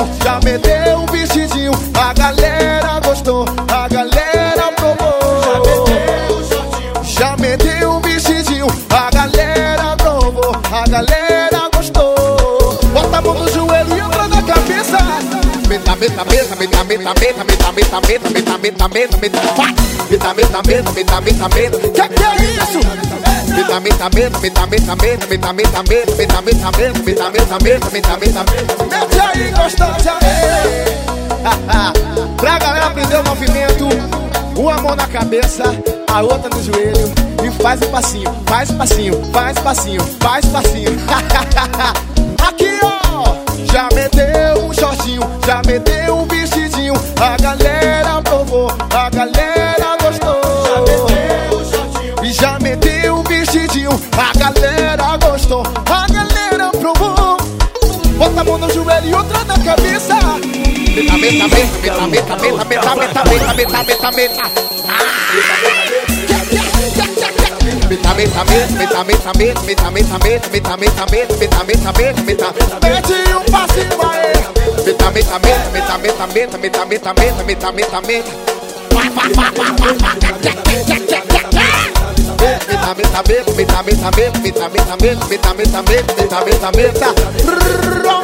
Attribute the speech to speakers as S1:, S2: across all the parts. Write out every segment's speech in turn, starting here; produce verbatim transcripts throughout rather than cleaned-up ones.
S1: shortinho, já meteu um vestidinho. A galera gostou, a galera provou. Já meteu um vestidinho, a galera provou, a galera gostou. Bota a mão no joelho e outra na cabeça. Meta, meta, meta, meta, meta, meta, meta, meta, meta, meta, meta, meta, meta, vai. Meta, meta, meta, meta, meta, meta. Que que é isso? Meta, meta, meta, meta, meta, meta, meta, meta, meta, meta, meta, meta, meta, meta, meta, meta, meta, meta. Mete aí, gostosa. Pra galera aprender o movimento, uma mão na cabeça, a outra no joelho. E faz um passinho, faz um passinho, faz um passinho, faz um passinho. Aqui ó, já meteu um shortinho, já meteu um vestidinho. A galera provou, a galera gostou. Já meteu um shortinho e já meteu um vestidinho. A galera gostou, a galera provou. Bota a mão no joelho e outra na cabeça. Meta, meta, meta, meta, meta, meta, meta, meta, meta, meta, meta. Meta, meta, meta, meta, meta, meta, meta, meta, meta, meta, meta, meta, meta, meta. Mete um passinho aí. Meta, meta, meta, meta, meta, meta, meta, meta, meta, meta, meta. Vai, vai, vai, vai, vai, vai. Meta, meta, meta, meta, meta, meta, meta, meta, meta, meta, meta, meta, meta, meta.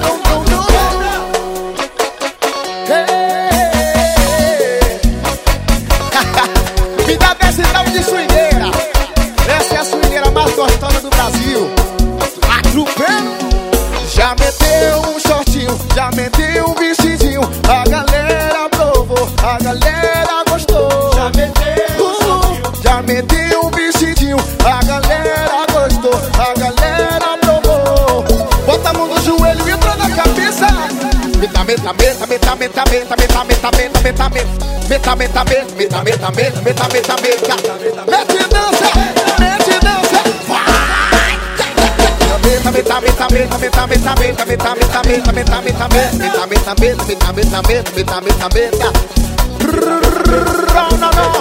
S1: Me dá desse tal de swingueira. Essa é a swingueira mais gostosa do Brasil. Atropelo. Já meteu um shortinho, já meteu um vestidinho. A galera provou, a galera gostou. Já meteu um shortinho, já meteu um vestidinho. A galera gostou, a galera provou. Bota a mão no joelho e entra na cabeça. Meta, meta, meta, meta, meta, meta, meta, meta, meta, meta, meta. Meta, meta, meta, meta, meta, meta, meta, meta, meta. Mete dança, mete dança. Vai. Meta, meta, meta, meta, meta, meta, meta, meta, meta, meta, meta, meta, meta, meta, meta, meta, meta, meta, meta, meta. Não, não, não.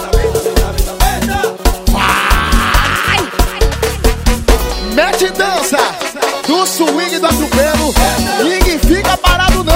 S1: Vai. Mete dança do swing do atropelo. Ninguém fica parado.